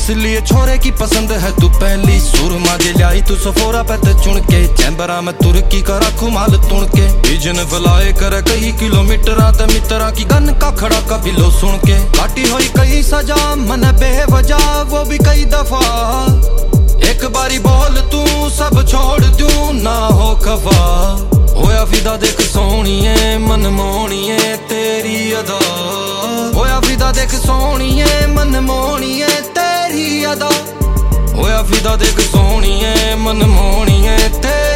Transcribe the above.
इसलिए छोरे की पसंद है तू पहली सुरमा जे लाई तू सफोरा पे ते चुन के चैम्बरा में तुर्की का रखू माल तुण के विजन फलाए कर कई किलोमीटर ते मित्रा की गन का खड़ा कबिलो सुन के काटी हुई कई सजा मन बेवजह वो भी कई दफा एक बारी बोल तू सब छोड़ दूं ना हो खफा होया फिदा देख सोहणिए मन मोहणिए तेरी अदा होया फिदा देख सोहणिए मन मोहणिए तेरी अदा होया फिदा देख सोहणिए मन मोहणिए तेरी